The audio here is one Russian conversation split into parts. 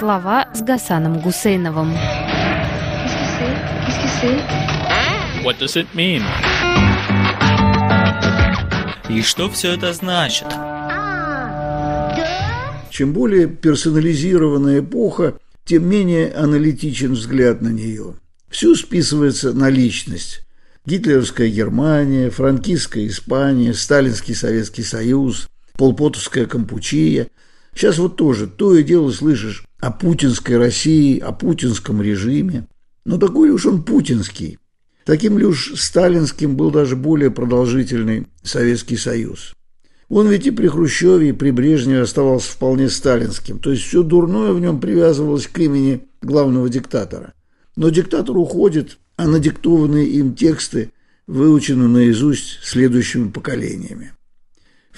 Слова с Гасаном Гусейновым. What does it mean? И что все это значит? Чем более персонализированная эпоха, тем менее аналитичен взгляд на нее. Все списывается на личность. Гитлеровская Германия, франкистская Испания, сталинский Советский Союз, полпотовская Кампучия. Сейчас вот тоже то и дело слышишь о путинской России, о путинском режиме. Но такой ли уж он путинский? Таким ли уж сталинским был даже более продолжительный Советский Союз? Он ведь и при Хрущеве, и при Брежневе оставался вполне сталинским. То есть все дурное в нем привязывалось к имени главного диктатора. Но диктатор уходит, а надиктованные им тексты выучены наизусть следующими поколениями. В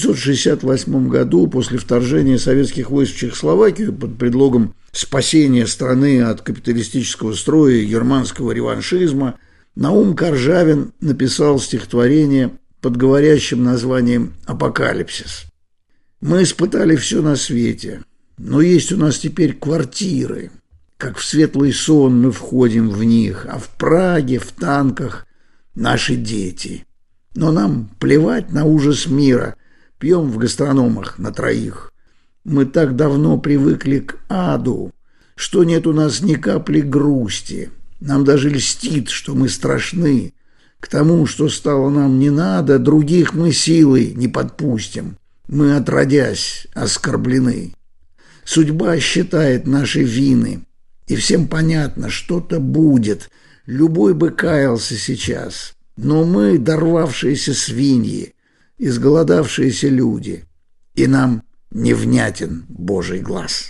1968 году, после вторжения советских войск в Чехословакию под предлогом спасения страны от капиталистического строя и германского реваншизма, Наум Коржавин написал стихотворение под говорящим названием «Апокалипсис». «Мы испытали все на свете, но есть у нас теперь квартиры. Как в светлый сон мы входим в них, а в Праге, в танках наши дети. Но нам плевать на ужас мира, пьем в гастрономах на троих. Мы так давно привыкли к аду, что нет у нас ни капли грусти. Нам даже льстит, что мы страшны. К тому, что стало нам не надо, других мы силой не подпустим. Мы, отродясь, оскорблены. Судьба считает наши вины, и всем понятно, что-то будет. Любой бы каялся сейчас. Но мы дорвавшиеся свиньи, изголодавшиеся люди, и нам невнятен Божий глаз».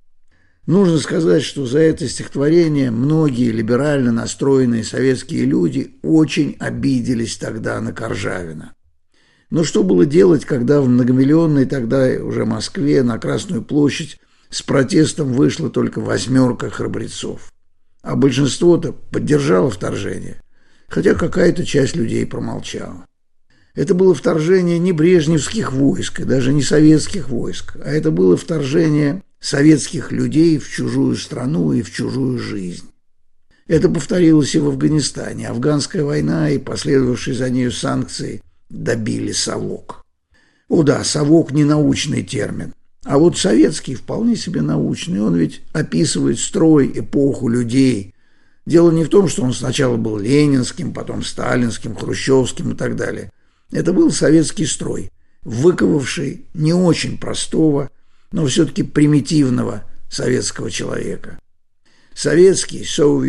Нужно сказать, что за это стихотворение многие либерально настроенные советские люди очень обиделись тогда на Коржавина. Но что было делать, когда в многомиллионной тогда уже Москве на Красную площадь с протестом вышла только 8 храбрецов, а большинство-то поддержало вторжение, хотя какая-то часть людей промолчала. Это было вторжение не брежневских войск и даже не советских войск, а это было вторжение советских людей в чужую страну и в чужую жизнь. Это повторилось и в Афганистане. Афганская война и последовавшие за нею санкции добили совок. О да, совок не научный термин, а вот советский вполне себе научный. Он ведь описывает строй, эпоху людей. Дело не в том, что он сначала был ленинским, потом сталинским, хрущевским и так далее. Это был советский строй, выковавший не очень простого, но все-таки примитивного советского человека. Советский,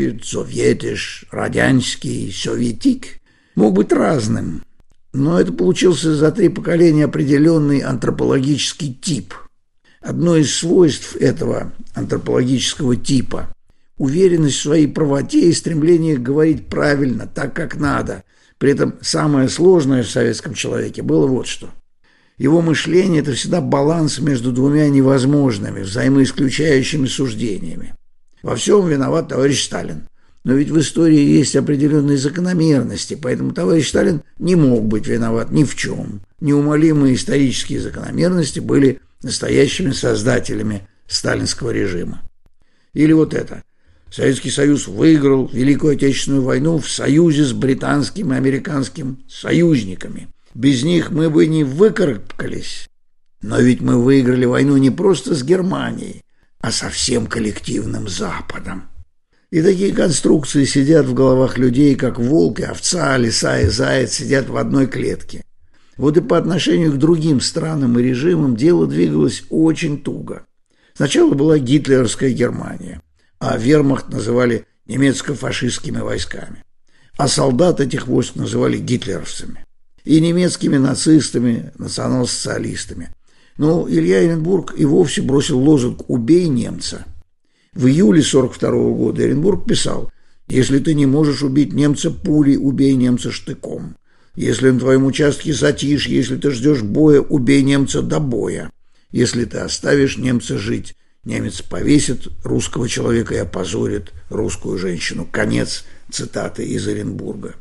советиш, радянский, советик мог быть разным, но это получился за 3 поколения определенный антропологический тип. Одно из свойств этого антропологического типа – уверенность в своей правоте и стремление говорить правильно, так как надо. При этом самое сложное в советском человеке было вот что. Его мышление – это всегда баланс между двумя невозможными, взаимоисключающими суждениями. Во всем виноват товарищ Сталин. Но ведь в истории есть определенные закономерности, поэтому товарищ Сталин не мог быть виноват ни в чем. Неумолимые исторические закономерности были настоящими создателями сталинского режима. Или вот это. Советский Союз выиграл Великую Отечественную войну в союзе с британским и американским союзниками. Без них мы бы не выкарабкались. Но ведь мы выиграли войну не просто с Германией, а со всем коллективным Западом. И такие конструкции сидят в головах людей, как волк и овца, лиса и заяц сидят в одной клетке. Вот и по отношению к другим странам и режимам дело двигалось очень туго. Сначала была гитлеровская Германия, а вермахт называли немецко-фашистскими войсками, а солдат этих войск называли гитлеровцами. И немецкими нацистами, национал-социалистами. Но Илья Эренбург и вовсе бросил лозунг «Убей немца». В июле 1942 года Эренбург писал: «Если ты не можешь убить немца пулей, убей немца штыком. Если на твоем участке затишье, если ты ждешь боя, убей немца до боя. Если ты оставишь немца жить, немец повесит русского человека и опозорит русскую женщину». Конец цитаты из Эренбурга.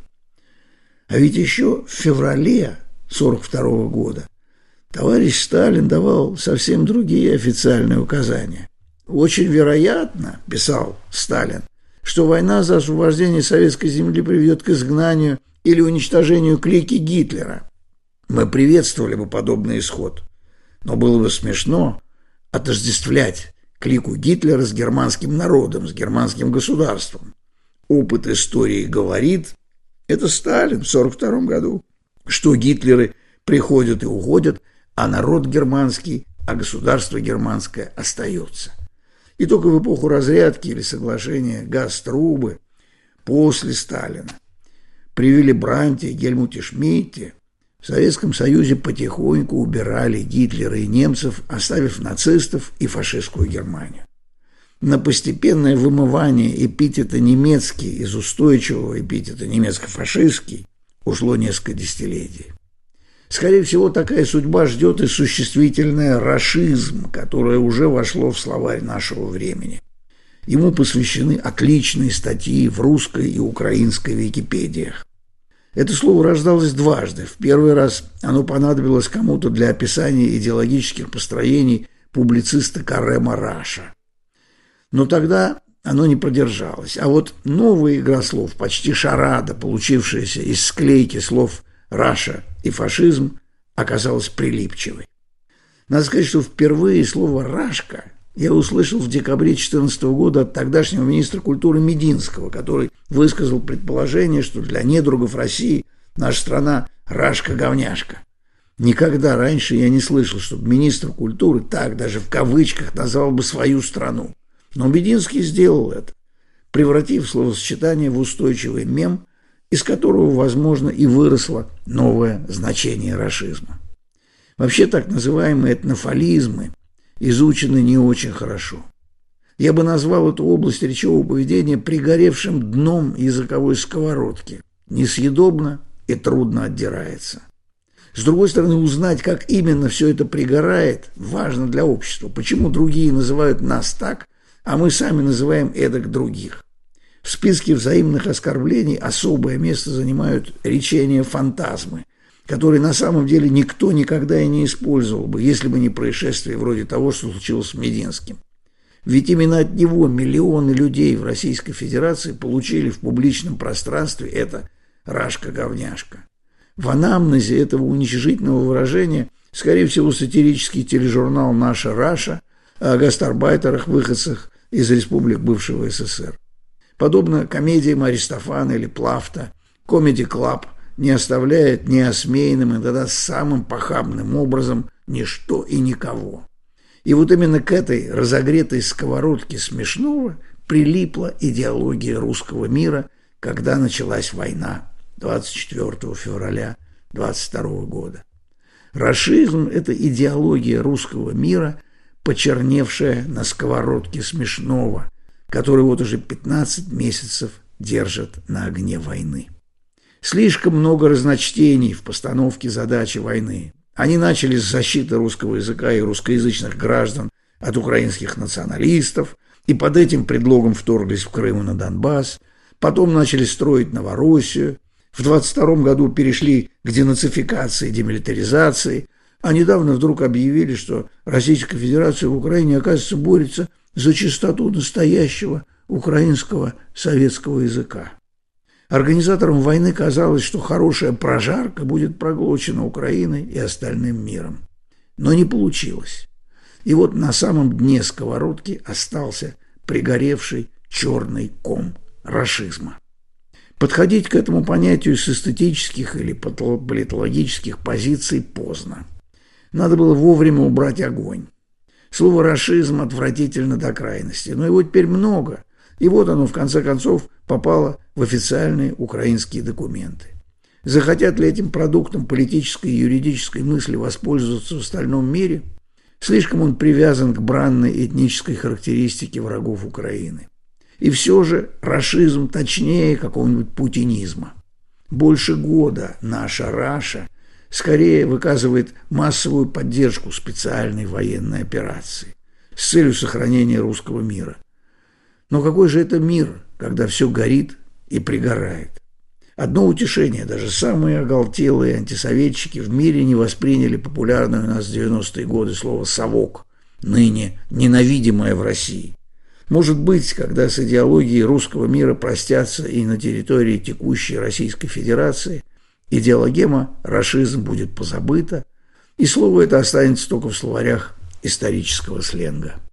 А ведь еще в феврале 1942 года товарищ Сталин давал совсем другие официальные указания. Очень вероятно, писал Сталин, что война за освобождение советской земли приведет к изгнанию или уничтожению клики Гитлера. Мы приветствовали бы подобный исход, но было бы смешно отождествлять клику Гитлера с германским народом, с германским государством. Опыт истории говорит, это Сталин в 1942 году, что Гитлеры приходят и уходят, а народ германский, а государство германское остается. И только в эпоху разрядки или соглашения Газ-Трубы после Сталина при Вилли Бранте и Гельмуте Шмидте в Советском Союзе потихоньку убирали Гитлера и немцев, оставив нацистов и фашистскую Германию. На постепенное вымывание эпитета «немецкий» из устойчивого эпитета «немецко-фашистский» ушло несколько десятилетий. Скорее всего, такая судьба ждет и существительное «рашизм», которое уже вошло в словарь нашего времени. Ему посвящены отличные статьи в русской и украинской википедиях. Это слово рождалось дважды. В первый раз оно понадобилось кому-то для описания идеологических построений публициста Карема Раша. Но тогда оно не продержалось. А вот новая игра слов, почти шарада, получившаяся из склейки слов «Раша» и «фашизм», оказалась прилипчивой. Надо сказать, что впервые слово «рашка» я услышал в декабре 2014 года от тогдашнего министра культуры Мединского, который высказал предположение, что для недругов России наша страна «рашка-говняшка». Никогда раньше я не слышал, чтобы министр культуры так, даже в кавычках, назвал бы свою страну. Но Мединский сделал это, превратив словосочетание в устойчивый мем, из которого, возможно, и выросло новое значение рашизма. Вообще так называемые этнофализмы изучены не очень хорошо. Я бы назвал эту область речевого поведения пригоревшим дном языковой сковородки. Несъедобно и трудно отдирается. С другой стороны, узнать, как именно все это пригорает, важно для общества. Почему другие называют нас так, а мы сами называем эдак других. В списке взаимных оскорблений особое место занимают речения-фантазмы, которые на самом деле никто никогда и не использовал бы, если бы не происшествие вроде того, что случилось с Мединским. Ведь именно от него миллионы людей в Российской Федерации получили в публичном пространстве это «рашка-говняшка». В анамнезе этого уничижительного выражения, скорее всего, сатирический тележурнал «Наша Раша» о гастарбайтерах, выходцах из республик бывшего СССР. Подобно комедиям Аристофана или Плафта, Comedy Club не оставляет неосмеянным и тогда самым похабным образом ничто и никого. И вот именно к этой разогретой сковородке смешного прилипла идеология русского мира, когда началась война 24 февраля 22 года. Рашизм – это идеология русского мира, почерневшая на сковородке смешного, который вот уже 15 месяцев держит на огне войны. Слишком много разночтений в постановке задачи войны. Они начали с защиты русского языка и русскоязычных граждан от украинских националистов, и под этим предлогом вторглись в Крым и на Донбасс, потом начали строить Новороссию, в 22 году перешли к денацификации и демилитаризации, а недавно вдруг объявили, что Российская Федерация в Украине, оказывается, борется за чистоту настоящего украинского советского языка. Организаторам войны казалось, что хорошая прожарка будет проглочена Украиной и остальным миром. Но не получилось. И вот на самом дне сковородки остался пригоревший черный ком рашизма. Подходить к этому понятию с эстетических или политологических позиций поздно. Надо было вовремя убрать огонь. Слово «рашизм» отвратительно до крайности, но его теперь много, и вот оно, в конце концов, попало в официальные украинские документы. Захотят ли этим продуктом политической и юридической мысли воспользоваться в остальном мире? Слишком он привязан к бранной этнической характеристике врагов Украины. И все же рашизм точнее какого-нибудь путинизма. Больше года наша Раша скорее выказывает массовую поддержку специальной военной операции с целью сохранения русского мира. Но какой же это мир, когда все горит и пригорает? Одно утешение, даже самые оголтелые антисоветчики в мире не восприняли популярное у нас в 90-е годы слово «совок», ныне ненавидимая в России. Может быть, когда с идеологией русского мира простятся и на территории текущей Российской Федерации, идеологема «рашизм» будет позабыта, и слово это останется только в словарях исторического сленга.